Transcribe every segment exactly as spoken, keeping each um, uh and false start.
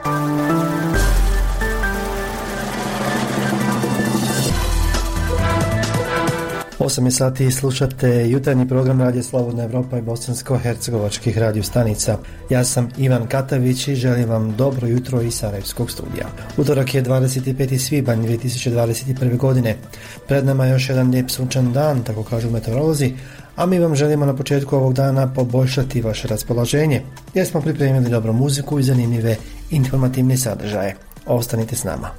osam je sati i slušate jutarnji program Radija Slobodna Evropa i bosansko-hercegovačkih radio stanica. Ja sam Ivan Katavić i želim vam dobro jutro iz Sarajevskog studija. Utorak je dvadeset peti svibanj dvije tisuće dvadeset prve. godine. Pred nama je još jedan lijep sunčan dan, tako kažu meteorolozi, a mi vam želimo na početku ovog dana poboljšati vaše raspoloženje, jer smo pripremili dobru muziku i zanimljive informativne sadržaje. Ostanite s nama.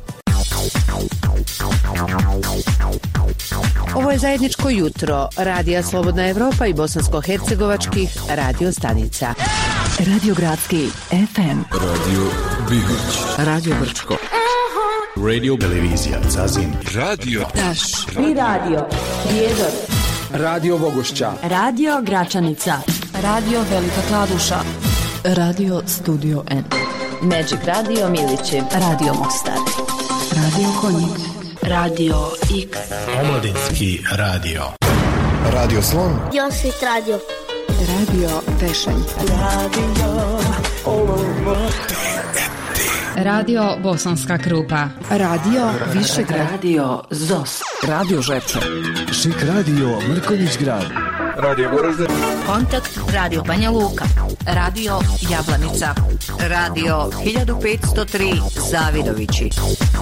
Ovo je zajedničko jutro Radija Slobodna Evropa i bosansko-hercegovačkih radio stanica. Radio Gradski F M, Radio Bihoć, Radio Brčko, Radio Televizija Zazin, Radio Taš i Radio Prijedor, Radio Bogošća, Radio Gračanica, Radio Velika Kladuša, Radio Studio N, Magic Radio Milići, Radio Mostar, Radio Konjic, Radio X, Omladinski radio, Radio Slon, Josit Radio, Radio Pešanj, Radio Olovo, Radio Bosanska Krupa, Radio Višegrad, Radio Zos, Radio Žepče, Šik Radio Mrkonjić Grad, Radio Goražde, Kontakt Radio Banja Luka, Radio Jablanica, Radio hiljadu petsto tri Zavidovići.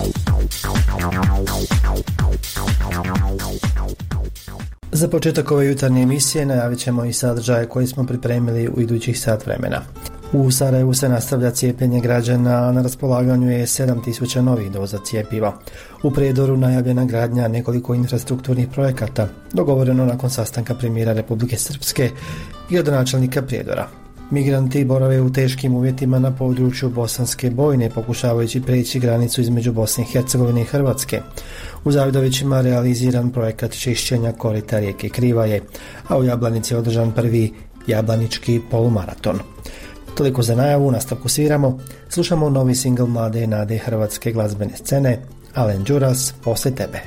Za početak ove jutarnje emisije najavit ćemo i sadržaje koje smo pripremili u idućih sat vremena. U Sarajevu se nastavlja cijepljenje građana, a na raspolaganju je sedam tisuća novih doza cijepiva. U Prijedoru najavljena gradnja nekoliko infrastrukturnih projekata, dogovoreno nakon sastanka premijera Republike Srpske i gradonačelnika Prijedora. Migranti borave u teškim uvjetima na području Bosanske Bojne, pokušavajući preći granicu između Bosne i Hercegovine i Hrvatske. U Zavidovićima realiziran projekat čišćenja korita rijeke Krivaje, a u Jablanici je održan prvi jablanički polumaraton. Toliko za najavu, u nastavku sviramo. Slušamo novi singl mlade nade hrvatske glazbene scene, Alen Đuras, Posle tebe.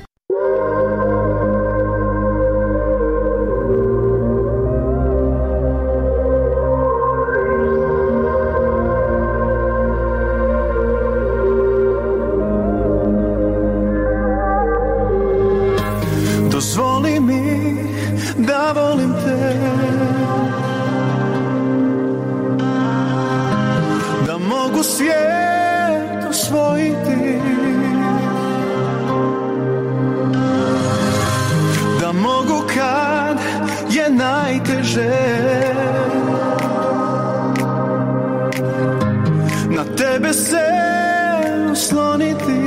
Dozvoli mi da volim te, da mogu svijet osvojiti, da mogu kad je najteže na tebe se osloniti,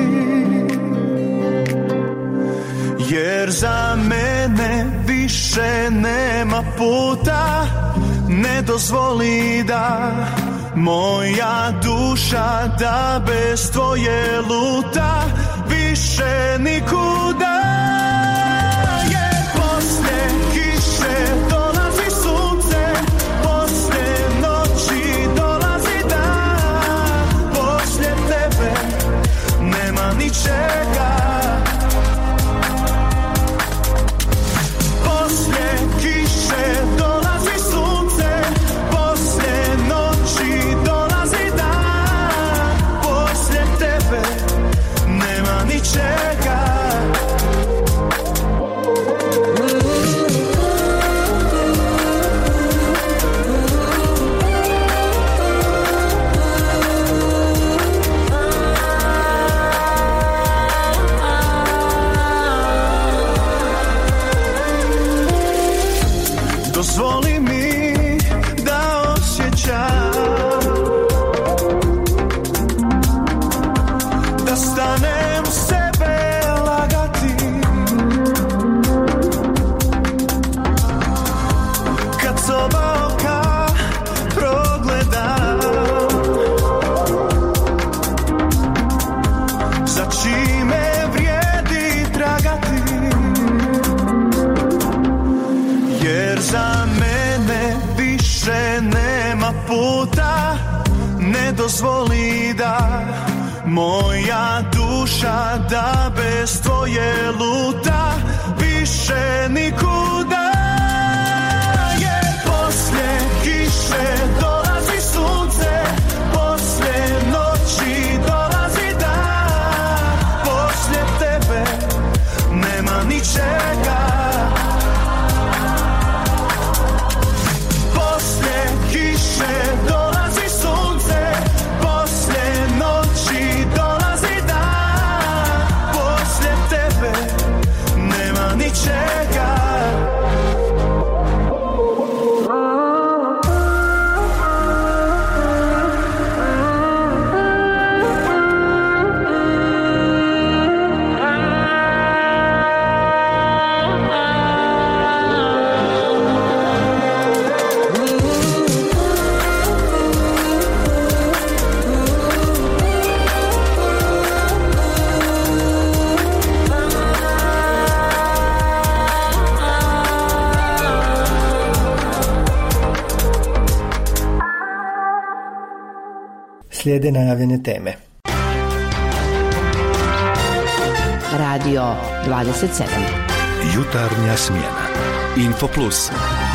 jer za mene više nema puta. Ne dozvoli da moja duša da bez tvoje luta više nikuda. Jer poslije kiše dolazi sunce, poslije noći dolazi dan, poslije tebe nema ničega. Dolazi sunce, poslije noći dolazi dan, poslije tebe nema ničega. Dozvoli mi da osjećam, da stanem u sebe lagati, kad s oba oka progledam, za čime vrijedi tragati, jer za mene više nema puta. Ne dozvoli da moja duša da bez tvoje luta više nikuda. Jer poslije kiše dolazi sunce, poslije noći Slijede najavljene teme. Radio dvadeset sedam. Jutarnja smjena. Info Plus.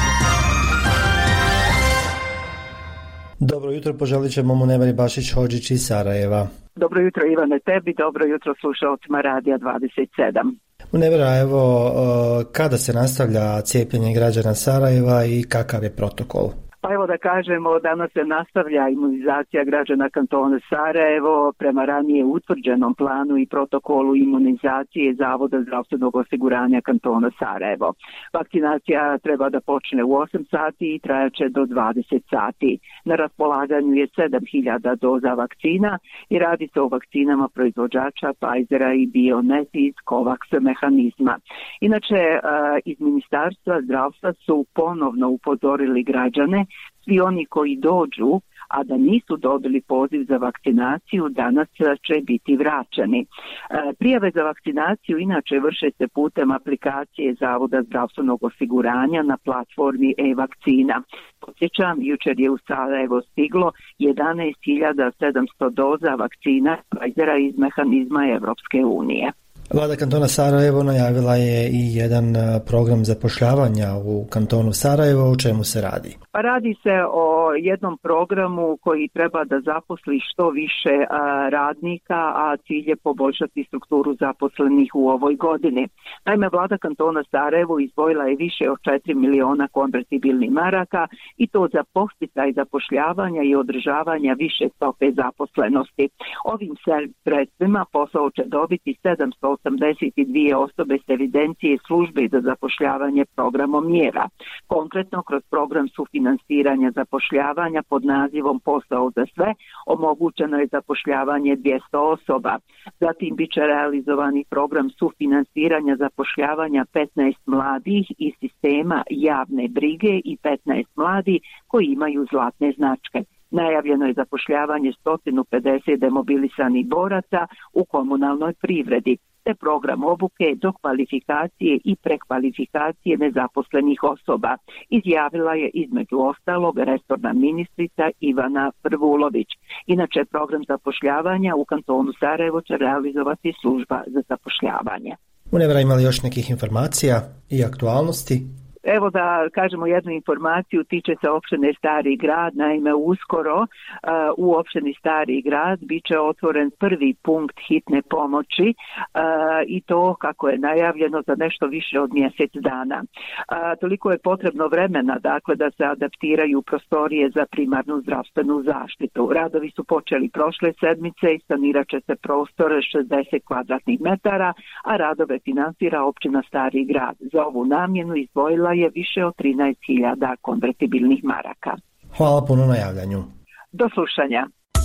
Dobro jutro, poželit ćemo Munevari Bašić-Hodžić iz Sarajeva. Dobro jutro Ivane tebi, dobro jutro slušalcima Radija dvadeset sedam. Munevara, evo, kada se nastavlja cijepljenje građana Sarajeva i kakav je protokol? Pa evo da kažemo, danas se nastavlja imunizacija građana kantona Sarajevo prema ranije utvrđenom planu i protokolu imunizacije Zavoda zdravstvenog osiguranja kantona Sarajevo. Vakcinacija treba da počne u osam sati i trajaće do dvadeset sati. Na raspolaganju je sedam hiljada doza vakcina i radi se o vakcinama proizvođača Pfizera i Bionet iz COVAX mehanizma. Inače, iz Ministarstva zdravstva su ponovno upozorili građane, svi oni koji dođu, a da nisu dobili poziv za vakcinaciju, danas će biti vraćeni. Prijave za vakcinaciju inače vrše se putem aplikacije Zavoda zdravstvenog osiguranja na platformi e-vakcina. Podsjećam, jučer je u Sarajevo stiglo jedanaest hiljada sedamsto doza vakcina Pfizera iz mehanizma Evropske unije. Vlada kantona Sarajevo najavila je i jedan program zapošljavanja u kantonu Sarajevo. O čemu se radi? Pa radi se o jednom programu koji treba da zaposli što više a, radnika, a cilj je poboljšati strukturu zaposlenih u ovoj godini. Naime, vlada kantona Sarajevo izdvojila je više od četiri miliona konvertibilnih maraka i to za podsticaj zapošljavanja i održavanja više stope zaposlenosti. Ovim sredstvima posao će dobiti sedamsto osamdeset dvije osobe s evidencije službe za zapošljavanje programom mjera. Konkretno, kroz program sufinansiranja zapošljavanja pod nazivom Posao za sve omogućeno je zapošljavanje dvjesto osoba. Zatim bit će realizovani program sufinansiranja zapošljavanja petnaest mladih iz sistema javne brige i petnaest mladih koji imaju zlatne značke. Najavljeno je zapošljavanje sto pedeset demobilisanih boraca u komunalnoj privredi, te program obuke do kvalifikacije i prekvalifikacije nezaposlenih osoba, izjavila je između ostalog resorna ministrica Ivana Prvulović. Inače, program zapošljavanja u kantonu Sarajevo će realizovati služba za zapošljavanje. Munevara, imali još nekih informacija i aktualnosti? Evo da kažemo jednu informaciju, tiče se opštine Stari Grad. Naime, uskoro uh, u opštini Stari Grad bit će otvoren prvi punkt hitne pomoći uh, i to, kako je najavljeno, za nešto više od mjesec dana. Uh, toliko je potrebno vremena, dakle, da se adaptiraju prostorije za primarnu zdravstvenu zaštitu. Radovi su počeli prošle sedmice i sanirat će se prostor šezdeset kvadratnih metara, a radove finansira opština Stari Grad. Za ovu namjenu izdvojila je više od trinaest hiljada konvertibilnih maraka. Hvala puno na javljanju. Do slušanja.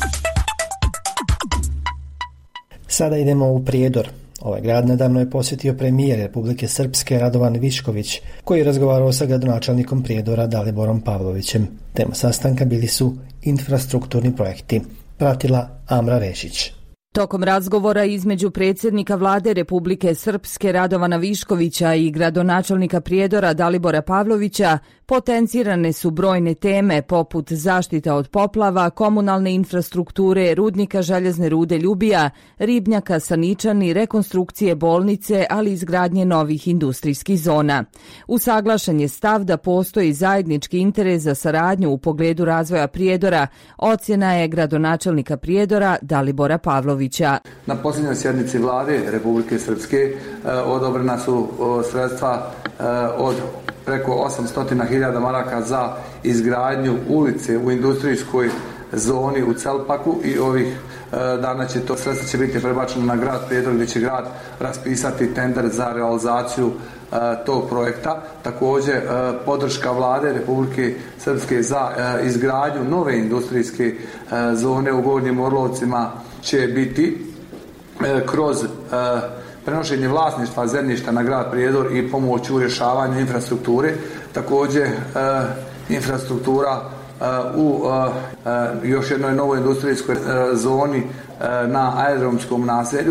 Sada idemo u Prijedor. Ovaj grad nedavno je posjetio premijer Republike Srpske Radovan Višković, koji je razgovarao sa gradonačelnikom Prijedora Daliborom Pavlovićem. Tema sastanka bili su infrastrukturni projekti. Pratila Amra Rešić. Tokom razgovora između predsjednika vlade Republike Srpske Radovana Viškovića i gradonačelnika Prijedora Dalibora Pavlovića potencirane su brojne teme poput zaštita od poplava, komunalne infrastrukture, rudnika željezne rude Ljubija, ribnjaka Saničani, rekonstrukcije bolnice, ali i izgradnje novih industrijskih zona. Usaglašen je stav da postoji zajednički interes za saradnju u pogledu razvoja Prijedora, ocjena je gradonačelnika Prijedora Dalibora Pavlovića. Na posljednjoj sjednici vlade Republike Srpske eh, odobrena su eh, sredstva eh, od preko osamsto hiljada maraka za izgradnju ulice u industrijskoj zoni u Celpaku i ovih e, dana će to sredstva će biti prebačeno na grad Prijedor, gdje će grad raspisati tender za realizaciju e, tog projekta. Također e, podrška vlade Republike Srpske za e, izgradnju nove industrijske e, zone u Gornjim Orlovcima će biti e, kroz e, prenošenje vlasništva zemljišta na grad Prijedor i pomoć u rješavanju infrastrukture. Također e, infrastruktura e, u e, još jednoj novoj industrijskoj e, zoni e, na aerodromskom naselju. Prije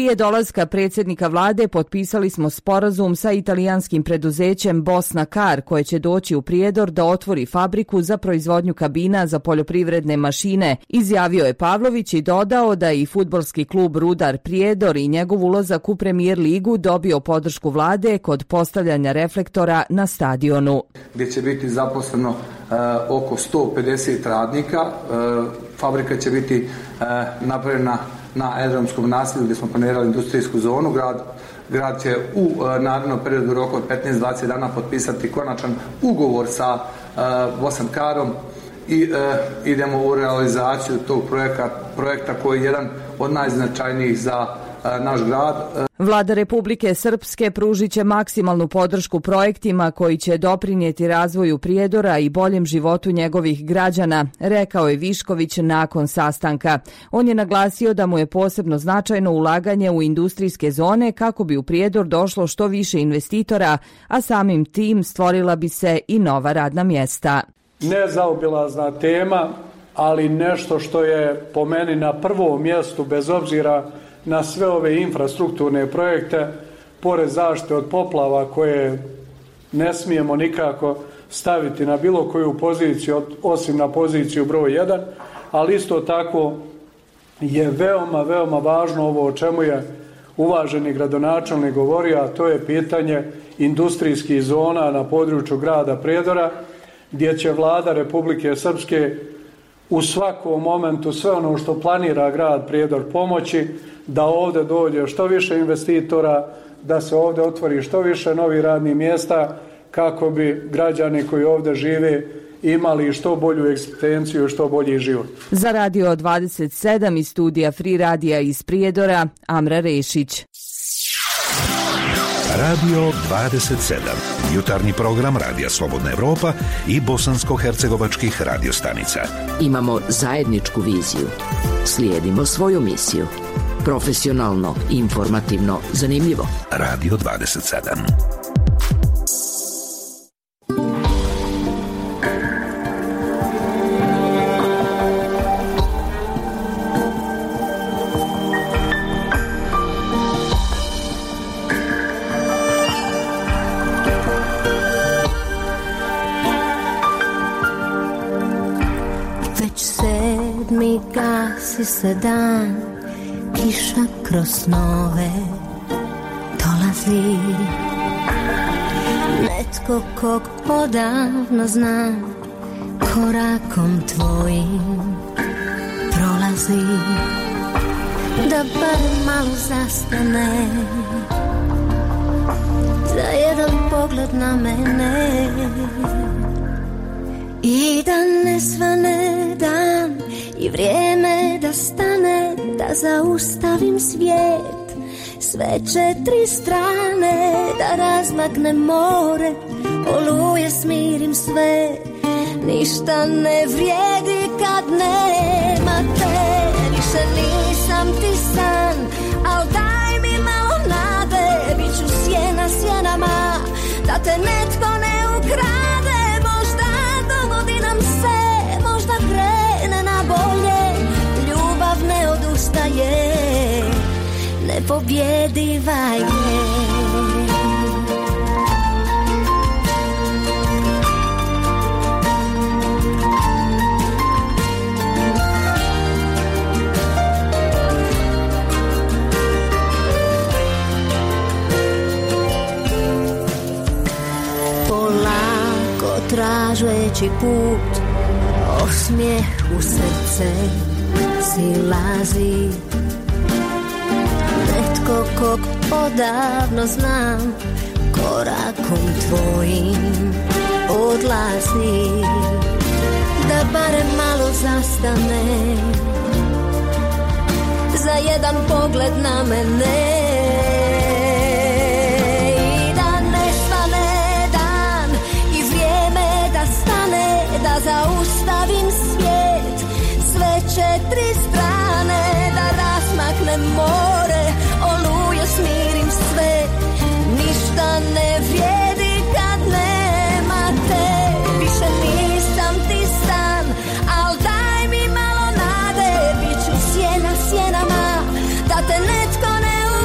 Prije dolaska predsjednika vlade potpisali smo sporazum sa italijanskim preduzećem Bosna Car koje će doći u Prijedor da otvori fabriku za proizvodnju kabina za poljoprivredne mašine, izjavio je Pavlović i dodao da je i fudbalski klub Rudar Prijedor i njegov ulazak u Premijer ligu dobio podršku vlade kod postavljanja reflektora na stadionu. Gdje će biti zaposleno uh, oko sto pedeset radnika. Uh, fabrika će biti uh, napravljena na aerodromskom naselju gdje smo planirali industrijsku zonu. Grad, grad će u uh, narednom periodu roku od petnaest do dvadeset dana potpisati konačan ugovor sa uh, Bosna Carom i uh, idemo u realizaciju tog projekta, projekta koji je jedan od najznačajnijih za uh, naš grad. Vlada Republike Srpske pružit će maksimalnu podršku projektima koji će doprinijeti razvoju Prijedora i boljem životu njegovih građana, rekao je Višković nakon sastanka. On je naglasio da mu je posebno značajno ulaganje u industrijske zone kako bi u Prijedor došlo što više investitora, a samim tim stvorila bi se i nova radna mjesta. Nezaobilazna tema, ali nešto što je po meni na prvom mjestu bez obzira na sve ove infrastrukturne projekte, pored zaštite od poplava koje ne smijemo nikako staviti na bilo koju poziciju osim na poziciju broj jedan, ali isto tako je veoma, veoma važno ovo o čemu je uvaženi gradonačelnik govorio, a to je pitanje industrijskih zona na području grada Prijedora, gdje će vlada Republike Srpske u svakom momentu sve ono što planira grad Prijedor pomoći, da ovdje dođe što više investitora, da se ovdje otvori što više novih radnih mjesta kako bi građani koji ovdje žive imali što bolju egzistenciju i što bolji život. Za Radio dvadeset sedam iz studija Free Radija iz Prijedora, Amra Rešić. Radio dvadeset sedam. Jutarnji program Radija Slobodna Evropa i bosansko-hercegovačkih radiostanica. Imamo zajedničku viziju. Slijedimo svoju misiju. Profesionalno, informativno, zanimljivo. Radio dvadeset sedam. Već sedmi gasi se dan, kiša kroz snove dolazi. Netko kog odavno znam, korakom tvojim prolazi. Da bar malo zastane, za jedan pogled na mene. I da ne svane dan i vrijeme da stane, da zaustavim svijet, sve četiri strane, da razmakne more, oluje smirim sve, ništa ne vrijedi kad nema te, više nisam ti san, al daj mi malo nade, bit ću sjena sjenama, da te netko ne ukrade, možda dogodi nam se, možda krene na bolje, ljubav ne odustaje, nepobjediva je. Polako tražeći put, osmijeh u srce silazi. Netko kog odavno znam, korakom tvojim odlazi. Da barem malo zastane, za jedan pogled na mene. I da ne svane dan i vrijeme da stane, da zaustavim svijet, sve četiri strane, da razmaknem more, oluje smirim sve, ništa ne vrijedi kad nema te, više nisam ti san, al daj mi malo nade, bit ću sjena sjenama, da te netko ne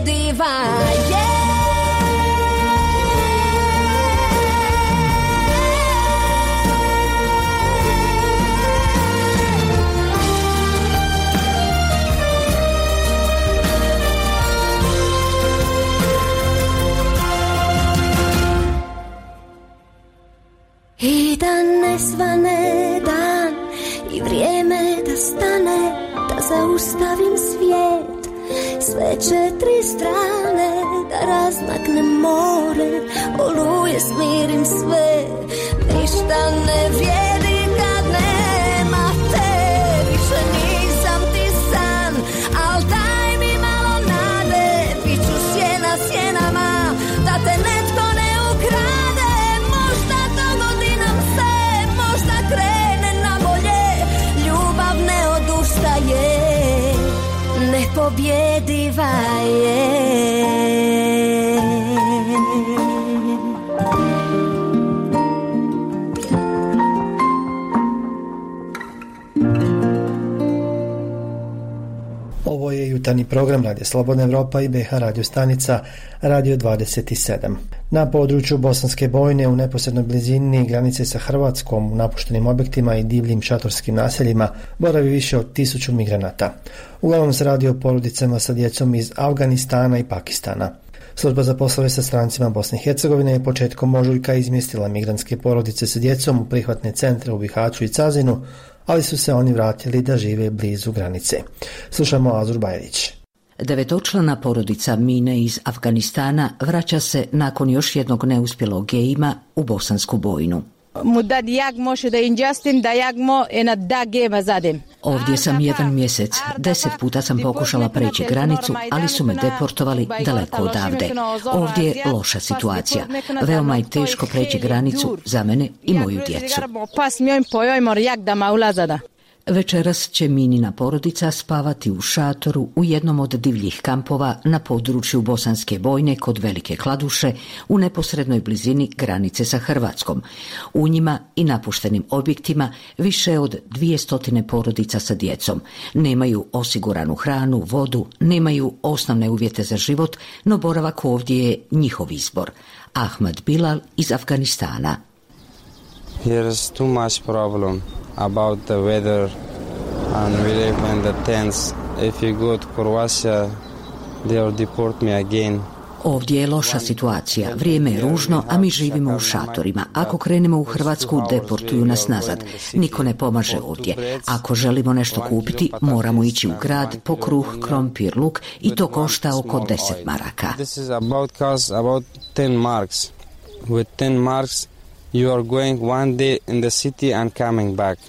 pobjediva je. I da ne svane dan i vrijeme da stane, da zaustavim svijet, sve četiri strane, da razmaknem more, oluje smirim sve, ništa ne vrijedi kad nema te, više nisam ti san, al daj mi malo nade, bit ću sjena sjenama, da te netko ne ukrade, možda dogodi nam se, možda krene na bolje, ljubav ne odustaje, nepobjediva je. Ovo je jutarnji program Radio Slobodna Evropa i B H radio stanica Radio dvadeset sedam. Na području Bosanske Bojne u neposrednoj blizini granice sa Hrvatskom u napuštenim objektima i divljim šatorskim naseljima boravi više od tisuću migranata. Uglavnom se radi o porodicama sa djecom iz Afganistana i Pakistana. Služba za poslove sa strancima Bosne i Hercegovine je početkom ožujka izmjestila migrantske porodice sa djecom u prihvatne centre u Bihaću i Cazinu, ali su se oni vratili da žive blizu granice. Slušamo Azur Bajrić. Devetočlana porodica Mine iz Afganistana vraća se nakon još jednog neuspjelog gejima u Bosansku Bojnu. Ovdje sam jedan mjesec. Deset puta sam pokušala preći granicu, ali su me deportovali daleko odavde. Ovdje je loša situacija. Veoma je teško preći granicu za mene i moju djecu. Večeras će Minina porodica spavati u šatoru u jednom od divljih kampova na području Bosanske Bojne kod Velike Kladuše u neposrednoj blizini granice sa Hrvatskom. U njima i napuštenim objektima više od dvije stotine porodica sa djecom. Nemaju osiguranu hranu, vodu, nemaju osnovne uvjete za život, no boravak ovdje je njihov izbor. Ahmad Bilal iz Afganistana. Here is too much problem about the weather and we live in the tents. If you go to Croatia, they will deport me again. Ovdje je loša situacija, vrijeme je ružno, a mi živimo u šatorima. Ako krenemo u Hrvatsku, deportuju nas nazad. Niko ne pomaže ovdje. Ako želimo nešto kupiti, moramo ići u grad po kruh, krompir, luk i to košta oko deset maraka. This is about cost about ten marks. With ten marks you are going one day in the city and coming back.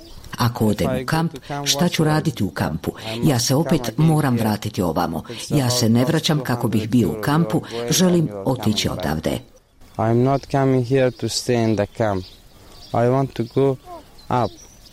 Ako odem u kamp, šta ću raditi u kampu? Ja se opet moram vratiti ovamo. Ja se ne vraćam kako bih bio u kampu, želim otići odavde. I'm not coming here to stay in the camp. I want to go up.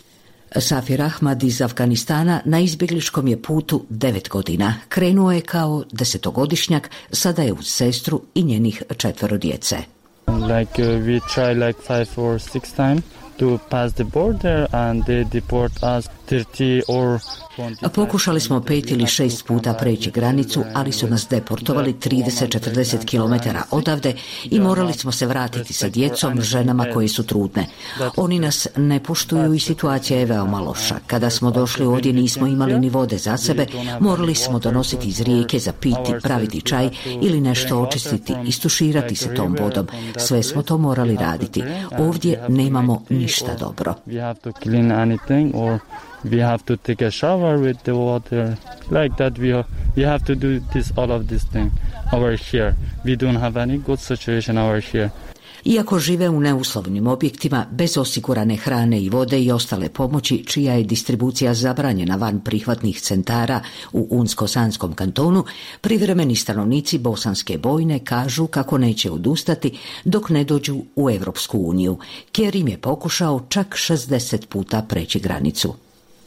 Safir Ahmad iz Afganistana na izbjegličkom je putu devet godina. Krenuo je kao desetogodišnjak, sada je uz sestru i njenih četvero djece. Like uh, we try like five or six times to pass the border and they deport us thirty or twenty. Pokušali smo pet ili šest puta preći granicu, ali su nas deportovali trideset do četrdeset kilometara odavde i morali smo se vratiti sa djecom, ženama koje su trudne. Oni nas ne poštuju i situacija je veoma loša. Kada smo došli ovdje nismo imali ni vode za sebe, morali smo donositi iz rijeke za piti, praviti čaj ili nešto očistiti, istuširati se tom vodom. Sve smo to morali raditi. Ovdje nemamo ništa dobro. We have to clean anything or we have to take a shower with the water like that. We have, we have to do this all of this thing over here. We don't have any good situation over here. Iako žive u neuslovnim objektima, bez osigurane hrane i vode i ostale pomoći, čija je distribucija zabranjena van prihvatnih centara u Unsko-Sanskom kantonu, privremeni stanovnici Bosanske Bojne kažu kako neće odustati dok ne dođu u Evropsku uniju. Kerim je pokušao čak šezdeset puta preći granicu.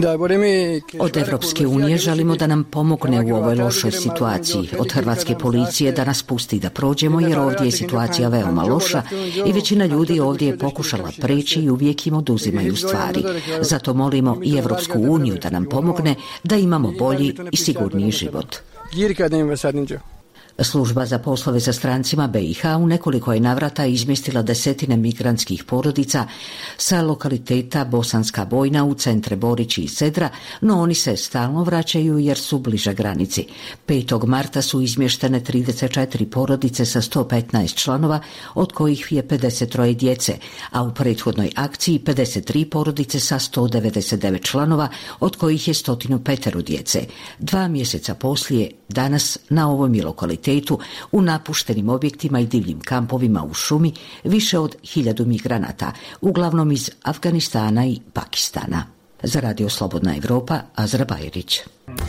Od Evropske unije želimo da nam pomogne u ovoj lošoj situaciji. Od hrvatske policije da nas pusti da prođemo jer ovdje je situacija veoma loša i većina ljudi ovdje je pokušala preći i uvijek im oduzimaju stvari. Zato molimo i Evropsku uniju da nam pomogne da imamo bolji i sigurniji život. Služba za poslove sa strancima B i H u nekoliko je navrata izmjestila desetine migrantskih porodica sa lokaliteta Bosanska Bojna u centre Borići i Sedra, no oni se stalno vraćaju jer su bliže granici. petog marta su izmještene trideset četiri porodice sa sto petnaest članova, od kojih je pedeset troje djece, a u prethodnoj akciji pedeset tri porodice sa sto devedeset devet članova, od kojih je sto pet djece. Dva mjeseca poslije, danas na ovom je lokalitetu u napuštenim objektima i divljim kampovima u šumi više od hiljadu migranata, uglavnom iz Afganistana i Pakistana. Za Radio Slobodna Evropa, Azra Bajrić.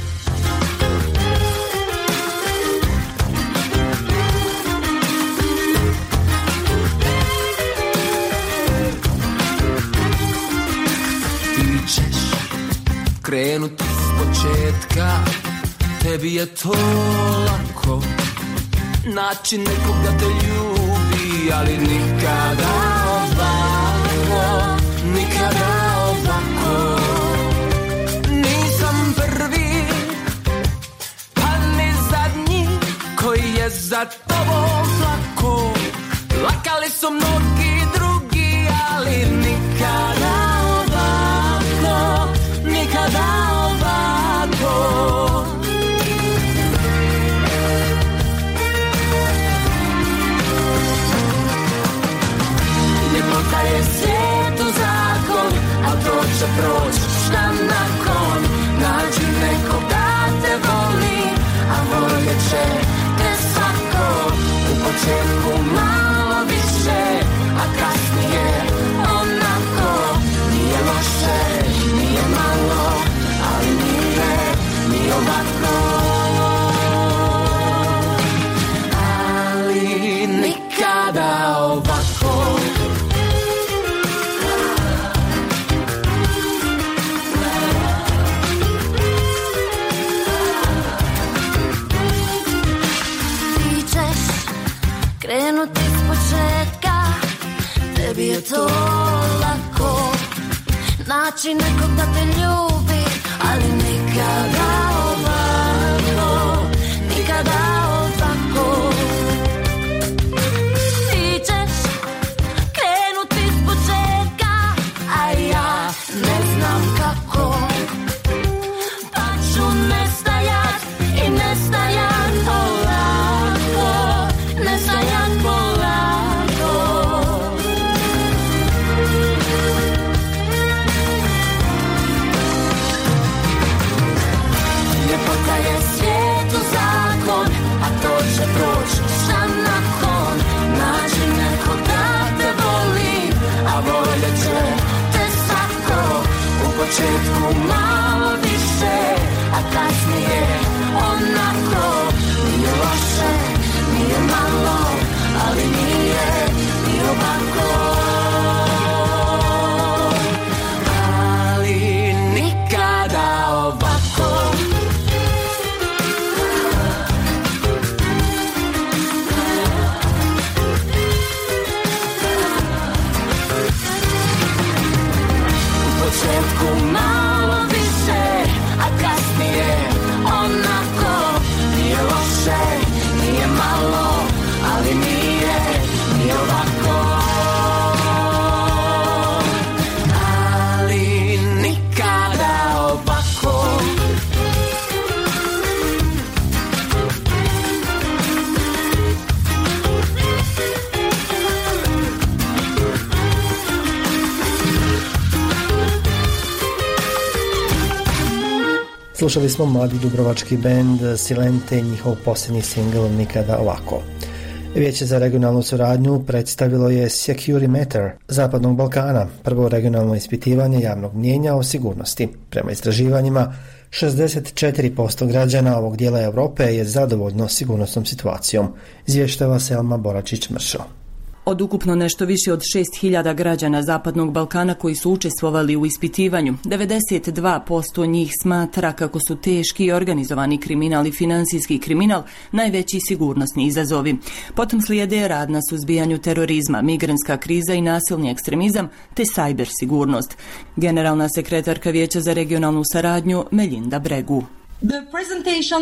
Ti ćeš krenuti s početka, tebi je to lako naći nekog da te ljubi, ali nikada ovako, nikada ovako. Nisam prvi, pa ni zadnji koji je za tobom plako. Lakali su mnogi drugi, ali nikada ovako, nikada ovako. Ljepota je svijetu zakon, a to će proći, šta nakon? Nađi nekog da te voli, a voljet će te svako. U početku malo više, a kasnije onako. Nije loše, nije malo, ali nije ni ovako. Ali nikada ovako. Krenuti s početka, tebi je to lako naći nekog da te ljubi, ali nikada ovako, nikada ovako. Ti ćeš krenuti s početka, a ja ne znam kako, pa ću nestajat i nestajat polako, nestajat polako. Ljepota je svijetu zakon, a to će proći, šta nakon? Nađi nekog da te voli, a voljet će te svako. U početku malo više, a kasnije onako. Nije loše, nije malo, ali nije ni ovako. Ali nikada ovako. U početku malo više, a kasnije onako. Nije loše, nije malo, ali nije ni ovako. Ali nikada ovako. Slušali smo mladi dubrovački bend Silente i njihov posljednji singl Nikada ovako. Vijeće za regionalnu suradnju predstavilo je Security Matter Zapadnog Balkana, prvo regionalno ispitivanje javnog mnijenja o sigurnosti. Prema istraživanjima, šezdeset četiri posto građana ovog dijela Europe je zadovoljno sigurnosnom situacijom, izvještava Selma Boračić-Mršo. Od ukupno nešto više od šest hiljada građana Zapadnog Balkana koji su učestvovali u ispitivanju, devedeset dva posto njih smatra kako su teški i organizovani kriminal i financijski kriminal najveći sigurnosni izazovi. Potom slijede rad na suzbijanju terorizma, migrantska kriza i nasilni ekstremizam te sajber sigurnost. Generalna sekretarka Vijeća za regionalnu saradnju Melinda Bregu. The presentation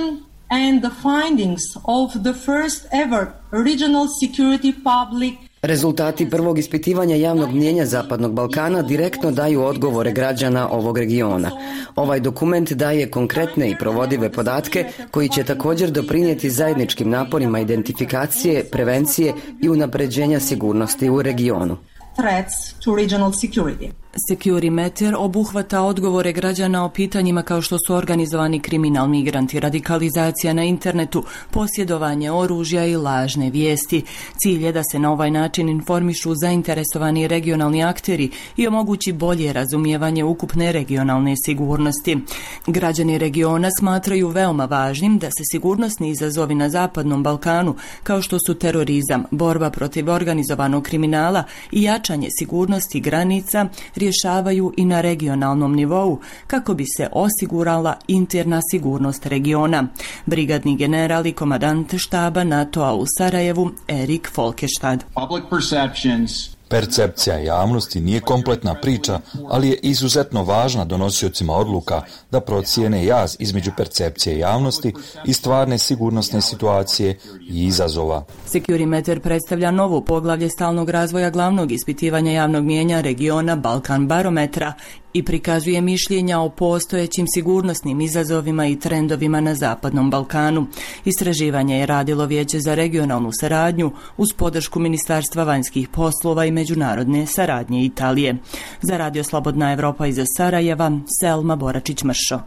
and the findings of the first ever regional security public. Rezultati prvog ispitivanja javnog mnijenja Zapadnog Balkana direktno daju odgovore građana ovog regiona. Ovaj dokument daje konkretne i provodive podatke koji će također doprinijeti zajedničkim naporima identifikacije, prevencije i unapređenja sigurnosti u regionu. Threats to regional security. Securimeter obuhvata odgovore građana o pitanjima kao što su organizovani kriminal, migranti, radikalizacija na internetu, posjedovanje oružja i lažne vijesti. Cilj je da se na ovaj način informišu zainteresovani regionalni akteri i omogući bolje razumijevanje ukupne regionalne sigurnosti. Građani regiona smatraju veoma važnim da se sigurnosni izazovi na Zapadnom Balkanu, kao što su terorizam, borba protiv organizovanog kriminala i jačanje sigurnosti granica, rješavaju i na regionalnom nivou kako bi se osigurala interna sigurnost regiona. Brigadni general i komadant štaba NATO-a u Sarajevu Erik Folkestad. Public perceptions Percepcija javnosti nije kompletna priča, ali je izuzetno važna donosiocima odluka da procijene jaz između percepcije javnosti i stvarne sigurnosne situacije i izazova. Securimeter predstavlja novo poglavlje stalnog razvoja glavnog ispitivanja javnog mijenja regiona Balkan barometra i prikazuje mišljenja o postojećim sigurnosnim izazovima i trendovima na Zapadnom Balkanu. Istraživanje je radilo Vijeće za regionalnu saradnju uz podršku Ministarstva vanjskih poslova i međunarodne saradnje Italije. Za Radio Slobodna Evropa iz Sarajeva, Selma Boračić-Mršo.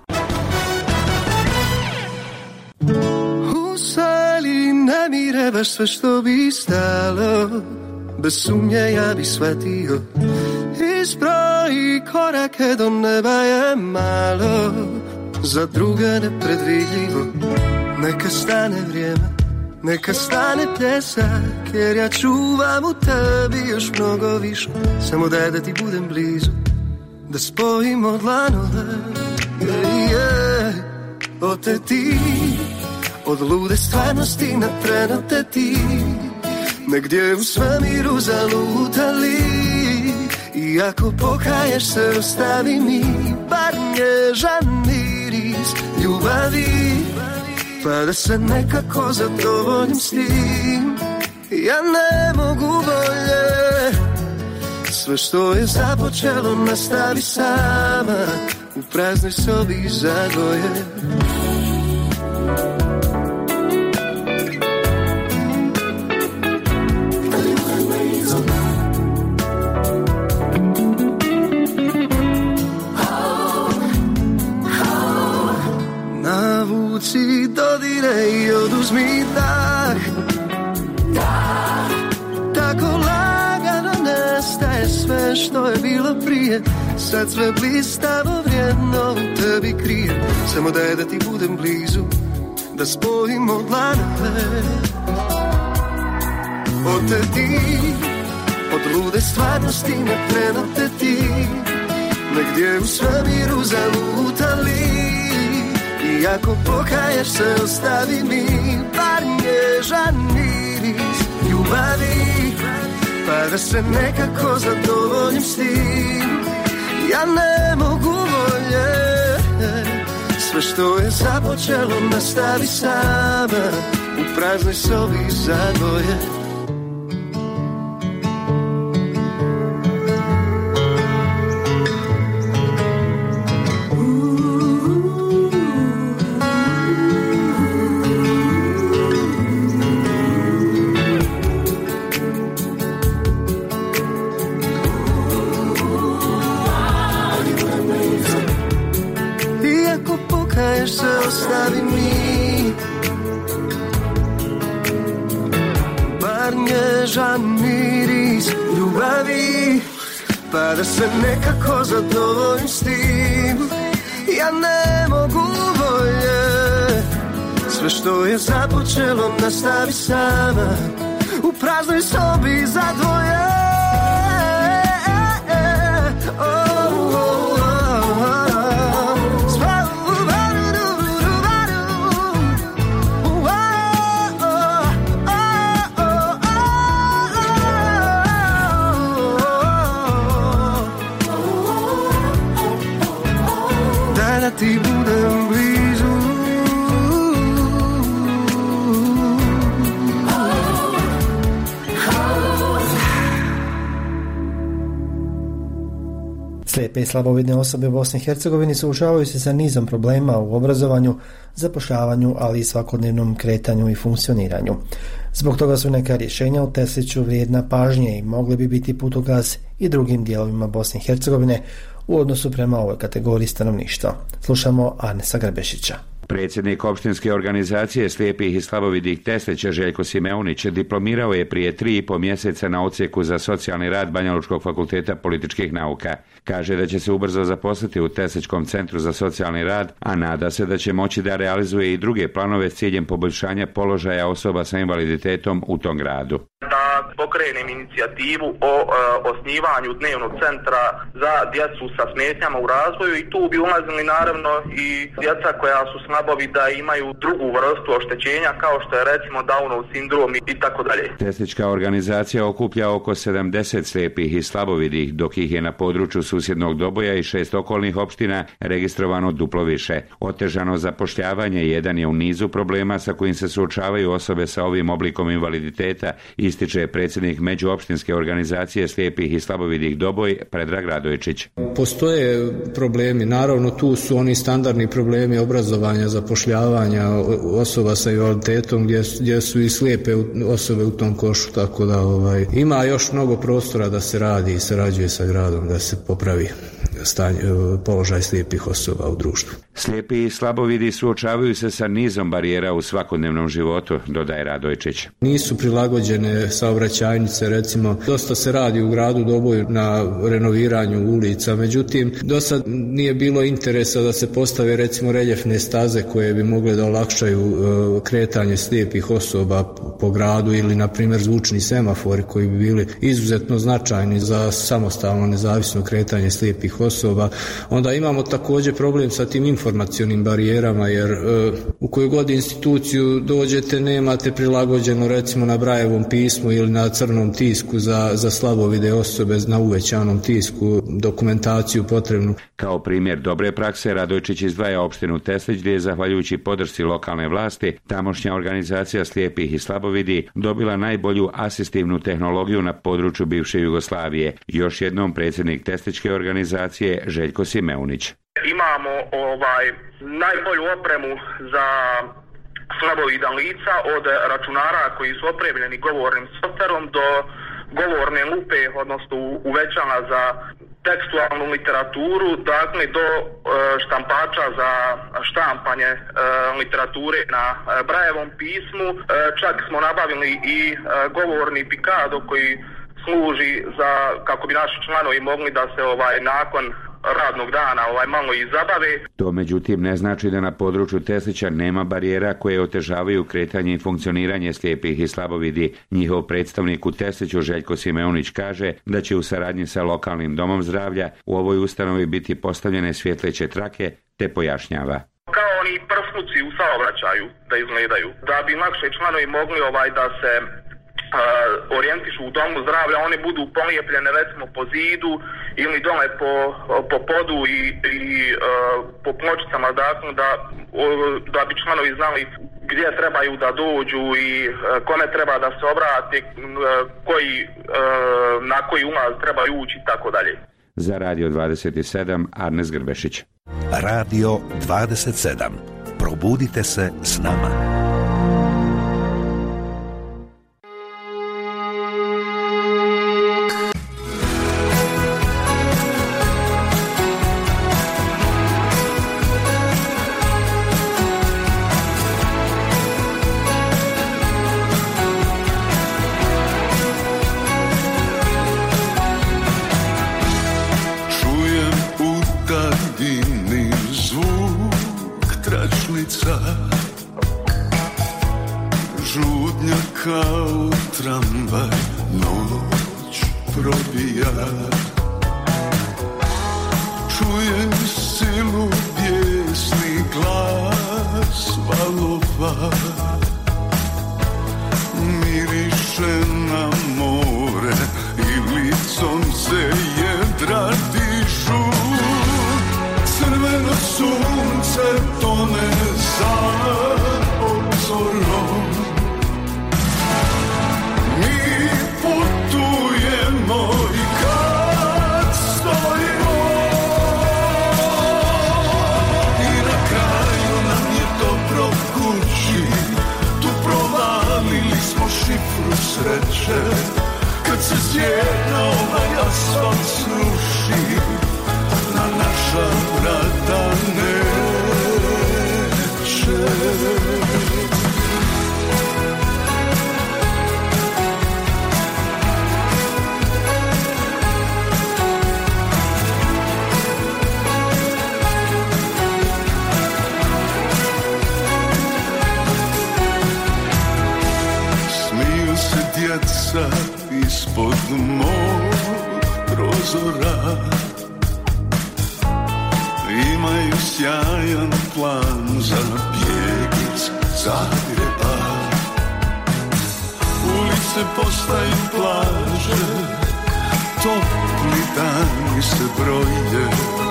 U sali ne mire baš sve što bi stalo, bez sumnje ja bi shvatio. Izbroji korake do neba je malo, za druge nepredvidljivo. Neka stane vrijeme, neka stane pljesak, jer ja čuvam u tebi još mnogo više. Samo daj da ti budem blizu, da spojimo dlanove. Yeah, yeah. Oteti od lude stvarnosti na tren, oteti negdje u svemiru zalutali. I ako pokaješ se, ostavi mi bar nježan miris ljubavi, pa da se nekako zadovoljim s tim. Ja ne mogu bolje, sve što je započelo nastavi sama, u praznoj sobi za dvoje. Navuci dodire i oduzmi dah, tako lagano nestaje sve što je bilo prije. Sad sve blistavo vrijedno u tebi krije. Samo daj da ti budem blizu, da spojimo dlanove. Oteti od lude stvarnosti na tren, oteti negdje u svemiru zalutali. I ako pokaješ se, ostavi mi bar nježan miris ljubavi, pa da se nekako zadovoljim s tim. Ja ne mogu bolje, sve što je započelo nastavi sama, u praznoj sobi za dvoje. Ostavi mi bar nježan miris ljubavi, pa da se nekako zadovoljim s tim. Ja ne mogu bolje, sve što je započelo nastavi sama, u praznoj sobi za dvoje. Ti budem blizu, Slijepe i slabovidne osobe u Bosni i Hercegovini suočavaju se sa nizom problema u obrazovanju, zapošljavanju, ali i svakodnevnom kretanju i funkcioniranju. Zbog toga su neka rješenja u Tesliću vrijedna pažnje i mogli bi biti putokaz i drugim dijelovima Bosne i Hercegovine u odnosu prema ovoj kategoriji stanovništva. Slušamo Arnesa Grbešića. Predsjednik opštinske organizacije slijepih i slabovidih Teslića Željko Simeunić diplomirao je prije tri i po mjeseca na odsjeku za socijalni rad Banjalučkog fakulteta političkih nauka. Kaže da će se ubrzo zaposliti u Teslićkom centru za socijalni rad, a nada se da će moći da realizuje i druge planove s ciljem poboljšanja položaja osoba sa invaliditetom u tom gradu. Da pokrenem inicijativu o e, osnivanju dnevnog centra za djecu sa smetnjama u razvoju i tu bi ulazili naravno i djeca koja su slabovida i imaju drugu vrstu oštećenja kao što je recimo Downov sindrom i tako dalje. Teslićka organizacija okuplja oko sedamdeset slijepih i slabovidih, dok ih je na području susjednog Doboja i šest okolnih opština registrovano duplo više. Otežano zapošljavanje jedan je u nizu problema sa kojim se suočavaju osobe sa ovim oblikom invaliditeta, ističe predsjednik međuopštinske organizacije slijepih i slabovidih Doboj Predrag Radojičić. Postoje problemi, naravno tu su oni standardni problemi obrazovanja, zapošljavanja osoba sa invaliditetom gdje, gdje su i slijepe osobe u tom košu, tako da ovaj, ima još mnogo prostora da se radi i sarađuje sa gradom da se popravi stanje, položaj slijepih osoba u društvu. Slijepi i slabovidi suočavaju se sa nizom barijera u svakodnevnom životu, dodaje Radojčić. Nisu prilagođene saobraćajnice, recimo, dosta se radi u gradu Doboju na renoviranju ulica, međutim, do sad nije bilo interesa da se postave recimo reljefne staze koje bi mogle da olakšaju uh, kretanje slijepih osoba po gradu ili, na primjer, zvučni semafori koji bi bili izuzetno značajni za samostalno nezavisno kretanje slijepih osoba. Onda imamo također problem sa tim informacionim barijerama, jer uh, u koju god instituciju dođete nemate prilagođeno recimo na Brajevom pismu ili na crnom tisku za, za slabovide osobe, na uvećanom tisku dokumentaciju potrebnu. Kao primjer dobre prakse Radojčić izdvaja opštinu Teslić gdje je zahvaljujući podršci lokalne vlasti tamošnja organizacija slijepih i slabovidi dobila najbolju asistivnu tehnologiju na području bivše Jugoslavije. Još jednom predsjednik Teslićke organizacije Željko Simeunić. Imamo ovaj najbolju opremu za slabovidan lica, od računara koji su opremljeni govornim softverom do govorne lupe, odnosno uvećana za tekstualnu literaturu, dakle do e, štampača za štampanje e, literature na e, Brajevom pismu. E, čak smo nabavili i e, govorni pikado koji služi za, kako bi naši članovi mogli da se ovaj nakon radnog dana ovaj malo i zabave. To međutim ne znači da na području Teslića nema barijera koje otežavaju kretanje i funkcioniranje slijepih i slabovidi. Njihov predstavnik u Tesliću Željko Simeunić kaže da će u saradnji sa lokalnim domom zdravlja u ovoj ustanovi biti postavljene svjetleće trake, te pojašnjava. Kao oni prsluci u saobraćaju da izgledaju, da bi lakše članovi mogli ovaj da se Uh, orijentišu u domu zdravlja, one budu polijepljene recimo po zidu ili dole po, po podu i, i uh, po pločicama, dakle da, uh, da bi članovi znali gdje trebaju da dođu i uh, kome treba da se obrate, uh, koji, uh, na koji ulaz trebaju ući i tako dalje. Za Radio dvadeset sedam Arnes Grbešić. Radio dvadeset sedam. Probudite se s nama. Mi putujemo i kad stojimo šifru sreće, kad se sjena ovaj asfalt sruši, na naša vrata neće. Djeca ispod mog prozora imaju sjajan plan za bijeg iz Zagreba. Ulice postaju plaže, topli dani se broje,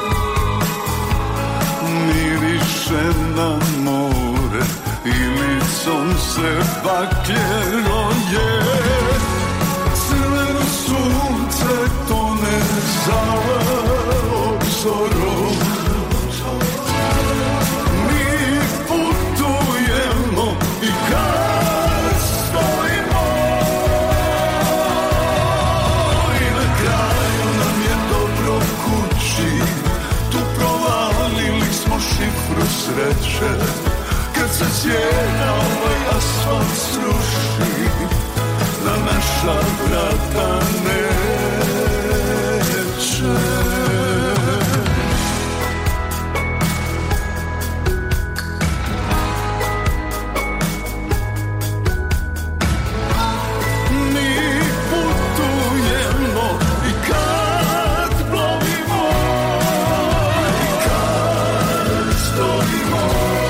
miriše na more i licom se baklje roje. Crveno sunce tone za obzorom, mi putujemo i kad stojimo i na kraju nam je dobro kući, tu provalili smo šifru sreće. Kad se sjena ovaj asfalt sruši, na naša vrata neće. Mi putujemo i kad plovimo i kad stojimo.